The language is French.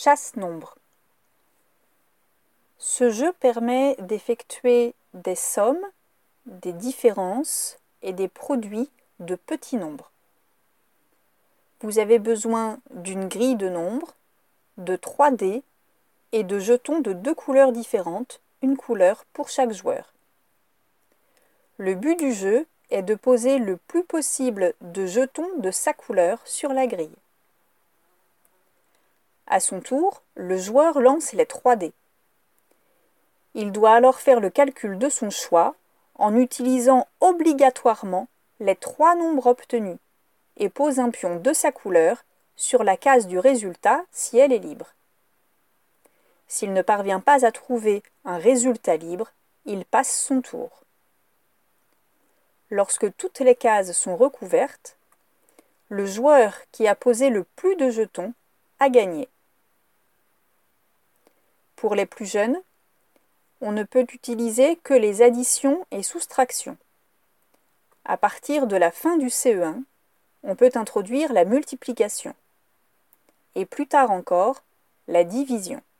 Chasse-nombre. Ce jeu permet d'effectuer des sommes, des différences et des produits de petits nombres. Vous avez besoin d'une grille de nombres, de 3 dés et de jetons de 2 couleurs différentes, une couleur pour chaque joueur. Le but du jeu est de poser le plus possible de jetons de sa couleur sur la grille. À son tour, le joueur lance les 3 dés. Il doit alors faire le calcul de son choix en utilisant obligatoirement les 3 nombres obtenus et pose un pion de sa couleur sur la case du résultat si elle est libre. S'il ne parvient pas à trouver un résultat libre, il passe son tour. Lorsque toutes les cases sont recouvertes, le joueur qui a posé le plus de jetons a gagné. Pour les plus jeunes, on ne peut utiliser que les additions et soustractions. À partir de la fin du CE1, on peut introduire la multiplication. Et plus tard encore, la division.